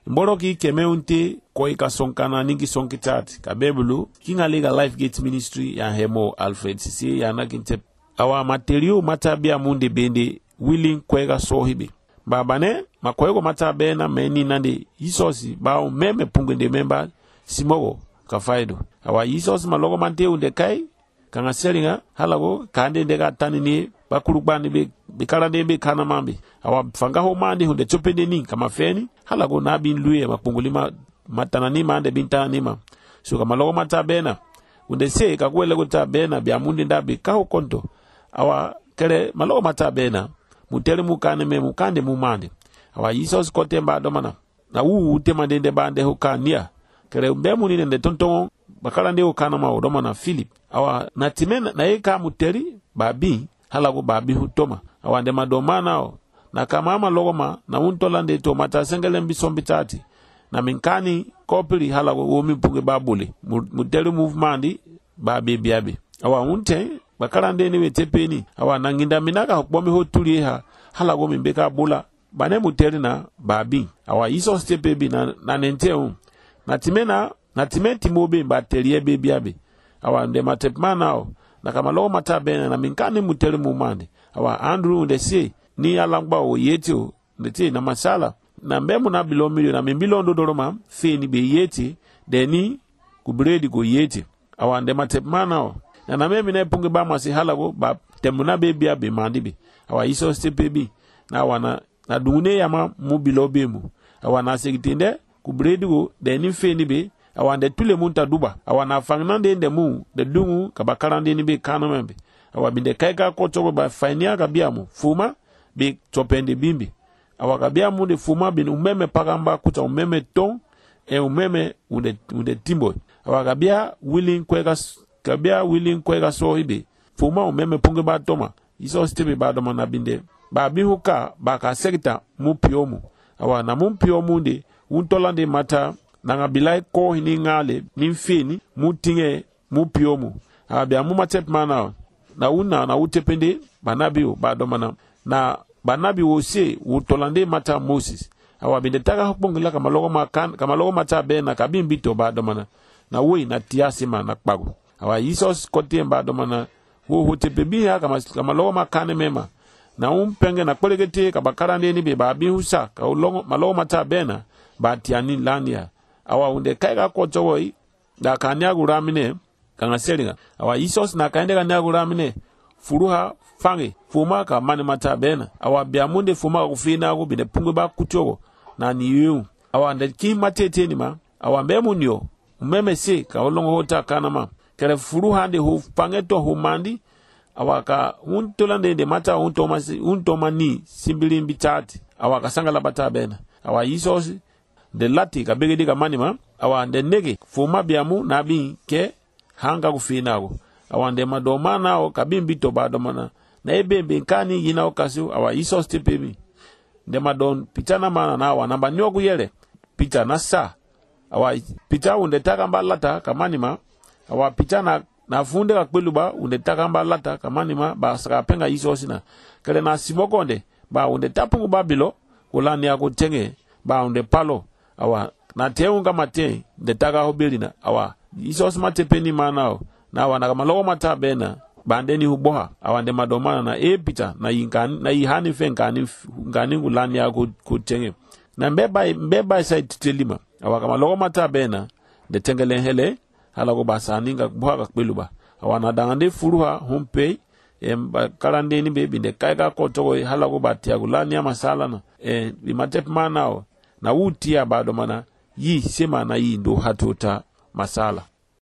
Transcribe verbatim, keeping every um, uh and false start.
mboro ki keme unte koi ka sonkana ningi sonkitati ka bebulu kinga lega Life Gate Ministry ya hemo Alfred Sisi ya nakinte awa material matabia munde bende willing kwega sohibi babane makwego matabena meni nande isosi bao meme pungende memba simogo kafaido awa isosi malogo mante unde kai kanga selinga halago kande ndega tanini bakulubani be bikalande be kana mambi awa fanga ho mandi hunde chopende ni kama feni halago nabi nluye mapungulima matanani mande bintani ma so kama logo matabena unde se kakwele kutabena bya mundi ndabi kaho konto awa kere malogo matabena mutele mukane me mukande mumande awa isos kote mba domana na uu utema dende bande hukania kere mbemu nine nde tontongo bakala nde hukana ma udomana Philip awa natimena na eka muteri babi halago babi hutoma awa nde madomana na kama ama logoma na untolande to matasengele mbisombi tati na minkani kopili halago umi puge babuli muteri movementi babi biabi awa unte bakala nde niwe tepeni awa nanginda minaka hukbomi hotuli ha halago mimbeka bula bane muteri na babi awa iso stepebi na, na nenteu na timena na timenti mobe baterie bebi abe awa nde matepmana na kama logo matabena na minkani muteri mumande awa Andrew nde si ni alangba o yeti ndeti na masala na mbemu na bilomilio na mimbilo ndodoroma feni be yeti deni kubredi go yeti awa nde matepmana na na memi na punge ba masi halago ba temuna bebi abe mandibi awa iso stepebi na wana na dune yama mubilo bemu awa na segitinde kubredi go deni feni be awa nde tule munta duba awa na fangnande nde mu de dungu kabakarande ni be kanamembe awa binde kaika kotogo ba fainia kabiamu fuma be topende bimbi awa kabiamu de fuma bin umeme pagamba kuta umeme ton e umeme unde unde timbo awa kabia willing kwega kabia willing kwega so ibe fuma umeme punge ba toma iso stebe ba doma na binde ba bihuka ba ka sekta mupiomu awa na mupiomu de untolande mata nanga bilai ko hini ngale nimfeni mutinge mupiomu abia mu matep mana na una na utepende banabi o badomana na banabi wo se utolande mata Moses awa binde taka hopongela kama logo makan kama logo mata be na kabimbito badomana na we na tiasima na kpago awa isos kote badomana wo hotepebi ha kama kama logo makane mema na umpenge na kolegete kabakara ndeni be babi husa ka longo malogo mata bena batiani lania awa unde kaiga kochowoi da kanya guramine kanga selinga awa isos na kaende kanya guramine furuha fange fuma ka mani mata bena awa biamunde fuma kufina go bine pungu ba kuchogo na niyu awa nde ki matete ni ma awa mbemunyo umeme se ka olongo hota kanama kere furuha nde hu pangeto humandi awa ka untolande de mata untoma untoma ni simbilimbi tati awa kasangala bata bena awa isos de lati ka begedi ka manima awa nde nege fuma biamu nabi ke hanga kufinago awa nde madomana o kabimbi to badomana na ebebe nkani yina okasu awa iso stepebi nde madon pitana mana na awa namba nyogu yele pita na sa awa pita unde taka mbalata ka manima awa pitana na funde ka kweluba unde taka mbalata ka manima ba saka penga iso sina kele na simokonde ba unde tapungu babilo kulani ya kutenge ba unde palo awa na teunga mate de taga hobelina awa isos mate peni manao na awa na kama logo mata bena bandeni huboha awa nde madomana na epita na yinkani na yihani fenkani ngani ngulani ya kutenge na mbeba mbeba sai titelima awa kama logo mata bena de tengele hele halago basaninga boha ka kweluba awa na dangande furuha humpe em kalande ni bebi de kaiga kotogo halago batia gulani ya masala na e bimatep manao na utia bado mana yi sema na yi ndo hatuta masala